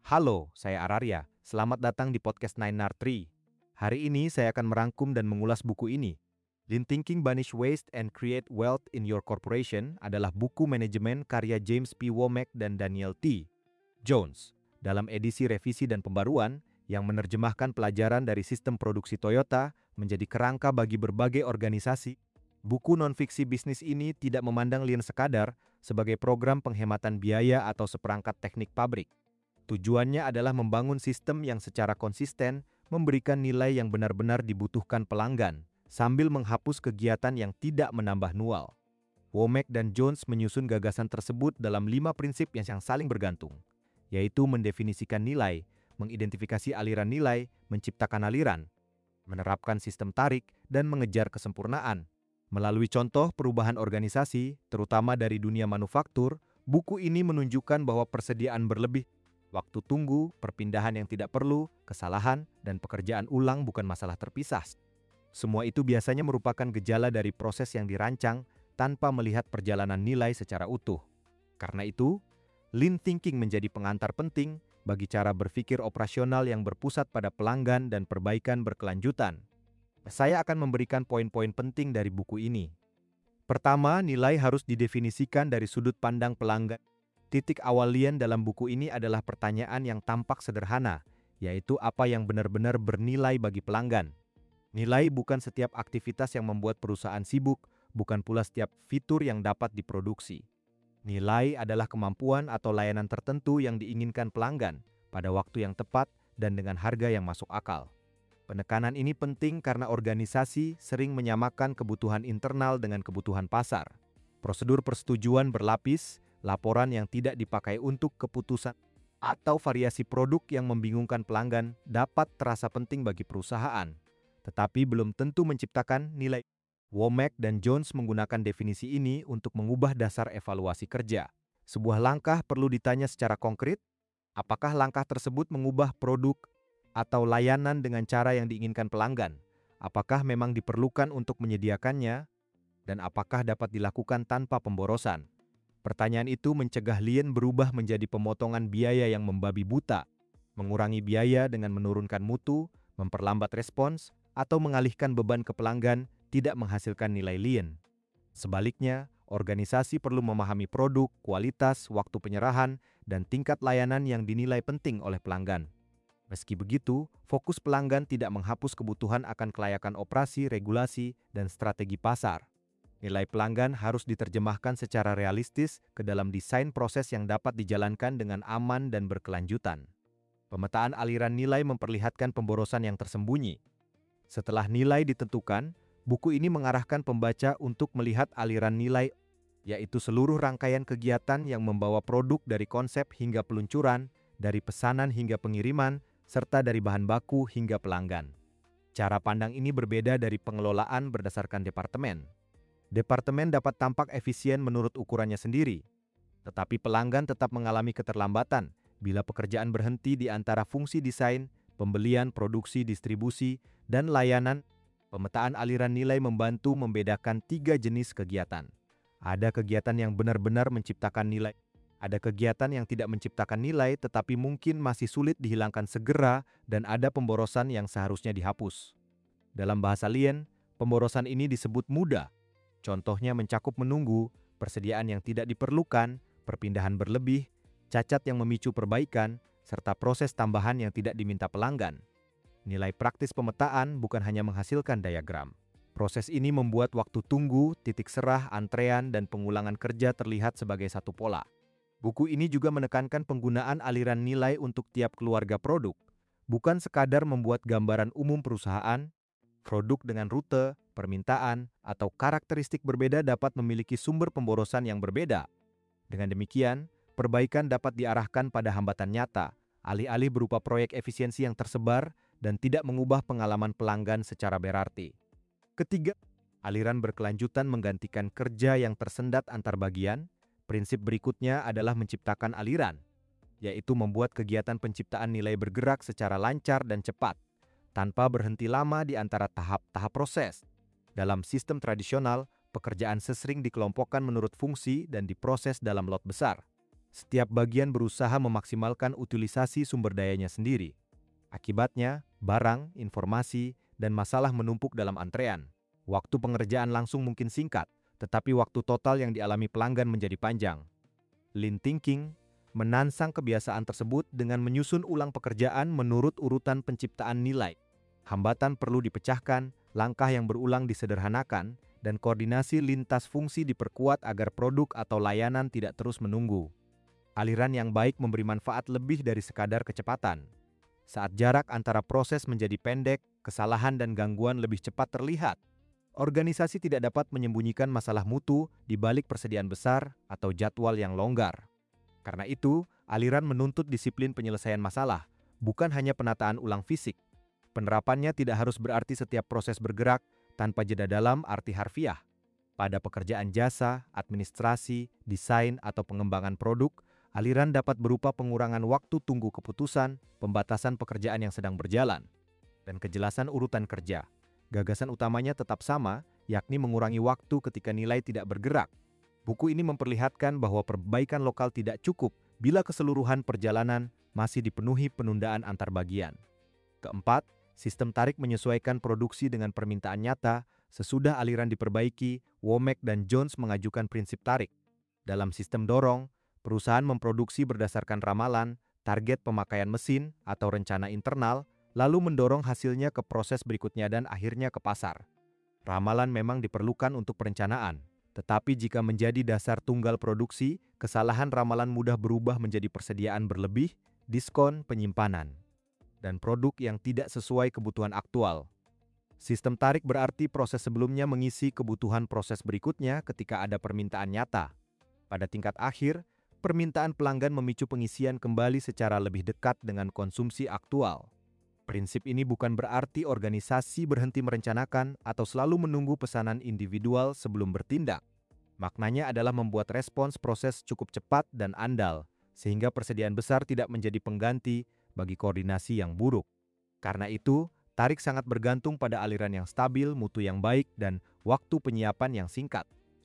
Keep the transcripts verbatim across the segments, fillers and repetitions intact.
Halo, saya Araria. Selamat datang di podcast Nine R Tree. Hari ini saya akan merangkum dan mengulas buku ini. Lean Thinking Banish Waste and Create Wealth in Your Corporation adalah buku manajemen karya James P. Womack dan Daniel T. Jones dalam edisi revisi dan pembaruan yang menerjemahkan pelajaran dari sistem produksi Toyota menjadi kerangka bagi berbagai organisasi. Buku non-fiksi bisnis ini tidak memandang Lean sekadar sebagai program penghematan biaya atau seperangkat teknik pabrik. Tujuannya adalah membangun sistem yang secara konsisten memberikan nilai yang benar-benar dibutuhkan pelanggan, sambil menghapus kegiatan yang tidak menambah nual. Womack dan Jones menyusun gagasan tersebut dalam lima prinsip yang saling bergantung, yaitu mendefinisikan nilai, mengidentifikasi aliran nilai, menciptakan aliran, menerapkan sistem tarik, dan mengejar kesempurnaan. Melalui contoh perubahan organisasi, terutama dari dunia manufaktur, buku ini menunjukkan bahwa persediaan berlebih, waktu tunggu, perpindahan yang tidak perlu, kesalahan, dan pekerjaan ulang bukan masalah terpisah. Semua itu biasanya merupakan gejala dari proses yang dirancang tanpa melihat perjalanan nilai secara utuh. Karena itu, Lean Thinking menjadi pengantar penting bagi cara berpikir operasional yang berpusat pada pelanggan dan perbaikan berkelanjutan. Saya akan memberikan poin-poin penting dari buku ini. Pertama, nilai harus didefinisikan dari sudut pandang pelanggan. Titik awal Lean dalam buku ini adalah pertanyaan yang tampak sederhana, yaitu apa yang benar-benar bernilai bagi pelanggan. Nilai bukan setiap aktivitas yang membuat perusahaan sibuk, bukan pula setiap fitur yang dapat diproduksi. Nilai adalah kemampuan atau layanan tertentu yang diinginkan pelanggan pada waktu yang tepat dan dengan harga yang masuk akal. Penekanan ini penting karena organisasi sering menyamakan kebutuhan internal dengan kebutuhan pasar. Prosedur persetujuan berlapis, laporan yang tidak dipakai untuk keputusan, atau variasi produk yang membingungkan pelanggan dapat terasa penting bagi perusahaan, tetapi belum tentu menciptakan nilai. Womack dan Jones menggunakan definisi ini untuk mengubah dasar evaluasi kerja. Sebuah langkah perlu ditanya secara konkret, apakah langkah tersebut mengubah produk atau layanan dengan cara yang diinginkan pelanggan? Apakah memang diperlukan untuk menyediakannya? Dan apakah dapat dilakukan tanpa pemborosan? Pertanyaan itu mencegah Lean berubah menjadi pemotongan biaya yang membabi buta, mengurangi biaya dengan menurunkan mutu, memperlambat respons, atau mengalihkan beban ke pelanggan tidak menghasilkan nilai Lean. Sebaliknya, organisasi perlu memahami produk, kualitas, waktu penyerahan, dan tingkat layanan yang dinilai penting oleh pelanggan. Meski begitu, fokus pelanggan tidak menghapus kebutuhan akan kelayakan operasi, regulasi, dan strategi pasar. Nilai pelanggan harus diterjemahkan secara realistis ke dalam desain proses yang dapat dijalankan dengan aman dan berkelanjutan. Pemetaan aliran nilai memperlihatkan pemborosan yang tersembunyi. Setelah nilai ditentukan, buku ini mengarahkan pembaca untuk melihat aliran nilai, yaitu seluruh rangkaian kegiatan yang membawa produk dari konsep hingga peluncuran, dari pesanan hingga pengiriman, serta dari bahan baku hingga pelanggan. Cara pandang ini berbeda dari pengelolaan berdasarkan departemen. Departemen dapat tampak efisien menurut ukurannya sendiri, tetapi pelanggan tetap mengalami keterlambatan bila pekerjaan berhenti di antara fungsi desain, pembelian, produksi, distribusi, dan layanan. Pemetaan aliran nilai membantu membedakan tiga jenis kegiatan. Ada kegiatan yang benar-benar menciptakan nilai. Ada kegiatan yang tidak menciptakan nilai tetapi mungkin masih sulit dihilangkan segera, dan ada pemborosan yang seharusnya dihapus. Dalam bahasa Lean, pemborosan ini disebut muda. Contohnya mencakup menunggu, persediaan yang tidak diperlukan, perpindahan berlebih, cacat yang memicu perbaikan, serta proses tambahan yang tidak diminta pelanggan. Nilai praktis pemetaan bukan hanya menghasilkan diagram. Proses ini membuat waktu tunggu, titik serah, antrean, dan pengulangan kerja terlihat sebagai satu pola. Buku ini juga menekankan penggunaan aliran nilai untuk tiap keluarga produk, bukan sekadar membuat gambaran umum perusahaan. Produk dengan rute, permintaan, atau karakteristik berbeda dapat memiliki sumber pemborosan yang berbeda. Dengan demikian, perbaikan dapat diarahkan pada hambatan nyata, alih-alih berupa proyek efisiensi yang tersebar dan tidak mengubah pengalaman pelanggan secara berarti. Ketiga, aliran berkelanjutan menggantikan kerja yang tersendat antar bagian. Prinsip berikutnya adalah menciptakan aliran, yaitu membuat kegiatan penciptaan nilai bergerak secara lancar dan cepat, tanpa berhenti lama di antara tahap-tahap proses. Dalam sistem tradisional, pekerjaan sesering dikelompokkan menurut fungsi dan diproses dalam lot besar. Setiap bagian berusaha memaksimalkan utilisasi sumber dayanya sendiri. Akibatnya, barang, informasi, dan masalah menumpuk dalam antrean. Waktu pengerjaan langsung mungkin singkat, tetapi waktu total yang dialami pelanggan menjadi panjang. Lean thinking menansang kebiasaan tersebut dengan menyusun ulang pekerjaan menurut urutan penciptaan nilai. Hambatan perlu dipecahkan, langkah yang berulang disederhanakan, dan koordinasi lintas fungsi diperkuat agar produk atau layanan tidak terus menunggu. Aliran yang baik memberi manfaat lebih dari sekadar kecepatan. Saat jarak antara proses menjadi pendek, kesalahan dan gangguan lebih cepat terlihat. Organisasi tidak dapat menyembunyikan masalah mutu di balik persediaan besar atau jadwal yang longgar. Karena itu, aliran menuntut disiplin penyelesaian masalah, bukan hanya penataan ulang fisik. Penerapannya tidak harus berarti setiap proses bergerak tanpa jeda dalam arti harfiah. Pada pekerjaan jasa, administrasi, desain, atau pengembangan produk, aliran dapat berupa pengurangan waktu tunggu keputusan, pembatasan pekerjaan yang sedang berjalan, dan kejelasan urutan kerja. Gagasan utamanya tetap sama, yakni mengurangi waktu ketika nilai tidak bergerak. Buku ini memperlihatkan bahwa perbaikan lokal tidak cukup bila keseluruhan perjalanan masih dipenuhi penundaan antar bagian. Keempat, sistem tarik menyesuaikan produksi dengan permintaan nyata. Sesudah aliran diperbaiki, Womack dan Jones mengajukan prinsip tarik. Dalam sistem dorong, perusahaan memproduksi berdasarkan ramalan, target pemakaian mesin, atau rencana internal, lalu mendorong hasilnya ke proses berikutnya dan akhirnya ke pasar. Ramalan memang diperlukan untuk perencanaan, tetapi jika menjadi dasar tunggal produksi, kesalahan ramalan mudah berubah menjadi persediaan berlebih, diskon, penyimpanan, dan produk yang tidak sesuai kebutuhan aktual. Sistem tarik berarti proses sebelumnya mengisi kebutuhan proses berikutnya ketika ada permintaan nyata. Pada tingkat akhir, permintaan pelanggan memicu pengisian kembali secara lebih dekat dengan konsumsi aktual. Prinsip ini bukan berarti organisasi berhenti merencanakan atau selalu menunggu pesanan individual sebelum bertindak. Maknanya adalah membuat respons proses cukup cepat dan andal, sehingga persediaan besar tidak menjadi pengganti bagi koordinasi yang buruk. Karena itu, tarik sangat bergantung pada aliran yang stabil, mutu yang baik, dan waktu penyiapan yang singkat.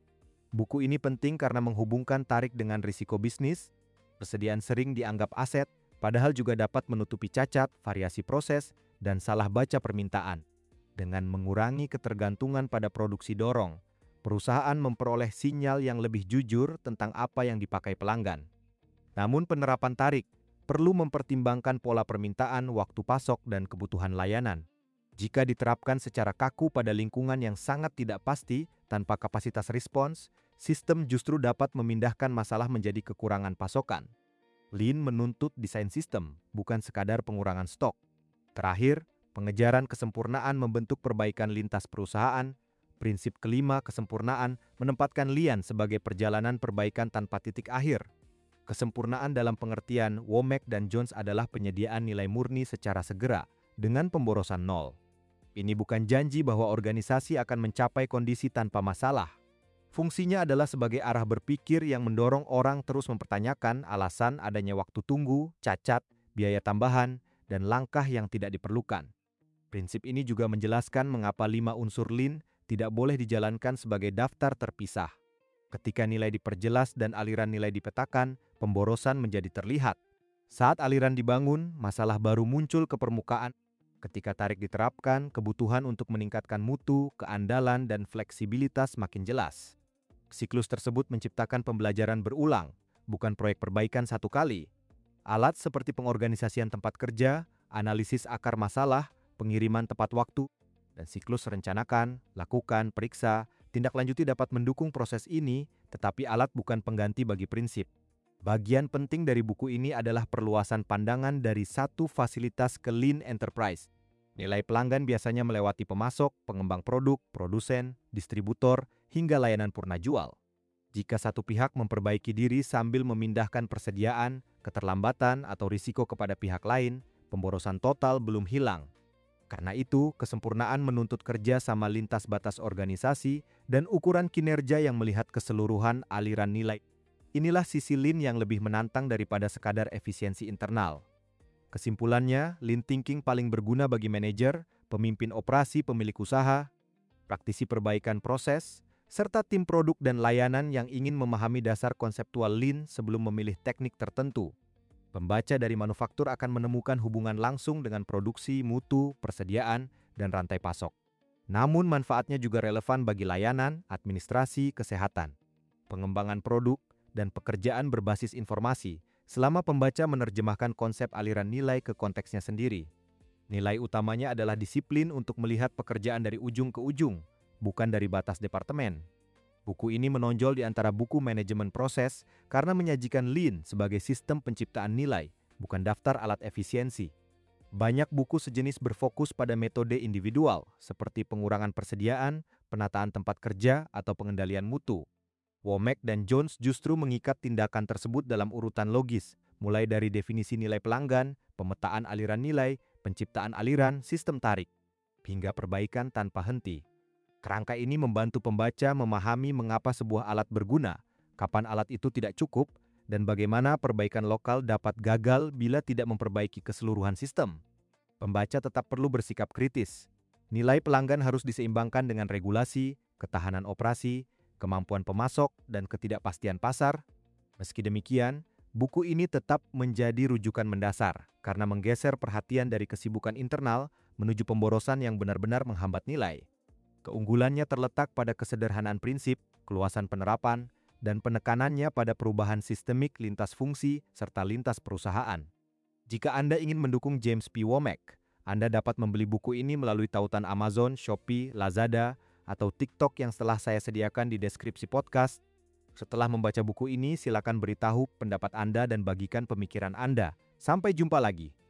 Buku ini penting karena menghubungkan tarik dengan risiko bisnis. Persediaan sering dianggap aset, padahal juga dapat menutupi cacat, variasi proses, dan salah baca permintaan. Dengan mengurangi ketergantungan pada produksi dorong, perusahaan memperoleh sinyal yang lebih jujur tentang apa yang dipakai pelanggan. Namun penerapan tarik perlu mempertimbangkan pola permintaan, waktu pasok, dan kebutuhan layanan. Jika diterapkan secara kaku pada lingkungan yang sangat tidak pasti tanpa kapasitas respons, sistem justru dapat memindahkan masalah menjadi kekurangan pasokan. Lean menuntut desain sistem, bukan sekadar pengurangan stok. Terakhir, pengejaran kesempurnaan membentuk perbaikan lintas perusahaan. Prinsip kelima, kesempurnaan, menempatkan Lean sebagai perjalanan perbaikan tanpa titik akhir. Kesempurnaan dalam pengertian Womack dan Jones adalah penyediaan nilai murni secara segera, dengan pemborosan nol. Ini bukan janji bahwa organisasi akan mencapai kondisi tanpa masalah. Fungsinya adalah sebagai arah berpikir yang mendorong orang terus mempertanyakan alasan adanya waktu tunggu, cacat, biaya tambahan, dan langkah yang tidak diperlukan. Prinsip ini juga menjelaskan mengapa lima unsur Lean tidak boleh dijalankan sebagai daftar terpisah. Ketika nilai diperjelas dan aliran nilai dipetakan, pemborosan menjadi terlihat. Saat aliran dibangun, masalah baru muncul ke permukaan. Ketika tarik diterapkan, kebutuhan untuk meningkatkan mutu, keandalan, dan fleksibilitas makin jelas. Siklus tersebut menciptakan pembelajaran berulang, bukan proyek perbaikan satu kali. Alat seperti pengorganisasian tempat kerja, analisis akar masalah, pengiriman tepat waktu, dan siklus rencanakan, lakukan, periksa, tindak lanjuti dapat mendukung proses ini, tetapi alat bukan pengganti bagi prinsip. Bagian penting dari buku ini adalah perluasan pandangan dari satu fasilitas ke Lean Enterprise. Nilai pelanggan biasanya melewati pemasok, pengembang produk, produsen, distributor, hingga layanan purna jual. Jika satu pihak memperbaiki diri sambil memindahkan persediaan, keterlambatan, atau risiko kepada pihak lain, pemborosan total belum hilang. Karena itu, kesempurnaan menuntut kerja sama lintas batas organisasi dan ukuran kinerja yang melihat keseluruhan aliran nilai. Inilah sisi Lean yang lebih menantang daripada sekadar efisiensi internal. Kesimpulannya, Lean Thinking paling berguna bagi manajer, pemimpin operasi, pemilik usaha, praktisi perbaikan proses, serta tim produk dan layanan yang ingin memahami dasar konseptual Lean sebelum memilih teknik tertentu. Pembaca dari manufaktur akan menemukan hubungan langsung dengan produksi, mutu, persediaan, dan rantai pasok. Namun manfaatnya juga relevan bagi layanan, administrasi, kesehatan, pengembangan produk, dan pekerjaan berbasis informasi selama pembaca menerjemahkan konsep aliran nilai ke konteksnya sendiri. Nilai utamanya adalah disiplin untuk melihat pekerjaan dari ujung ke ujung, bukan dari batas departemen. Buku ini menonjol di antara buku manajemen proses karena menyajikan Lean sebagai sistem penciptaan nilai, bukan daftar alat efisiensi. Banyak buku sejenis berfokus pada metode individual, seperti pengurangan persediaan, penataan tempat kerja, atau pengendalian mutu. Womack dan Jones justru mengikat tindakan tersebut dalam urutan logis, mulai dari definisi nilai pelanggan, pemetaan aliran nilai, penciptaan aliran, sistem tarik, hingga perbaikan tanpa henti. Kerangka ini membantu pembaca memahami mengapa sebuah alat berguna, kapan alat itu tidak cukup, dan bagaimana perbaikan lokal dapat gagal bila tidak memperbaiki keseluruhan sistem. Pembaca tetap perlu bersikap kritis. Nilai pelanggan harus diseimbangkan dengan regulasi, ketahanan operasi, kemampuan pemasok, dan ketidakpastian pasar. Meski demikian, buku ini tetap menjadi rujukan mendasar karena menggeser perhatian dari kesibukan internal menuju pemborosan yang benar-benar menghambat nilai. Keunggulannya terletak pada kesederhanaan prinsip, keluasan penerapan, dan penekanannya pada perubahan sistemik lintas fungsi serta lintas perusahaan. Jika Anda ingin mendukung James P. Womack, Anda dapat membeli buku ini melalui tautan Amazon, Shopee, Lazada, atau TikTok yang telah saya sediakan di deskripsi podcast. Setelah membaca buku ini, silakan beritahu pendapat Anda dan bagikan pemikiran Anda. Sampai jumpa lagi.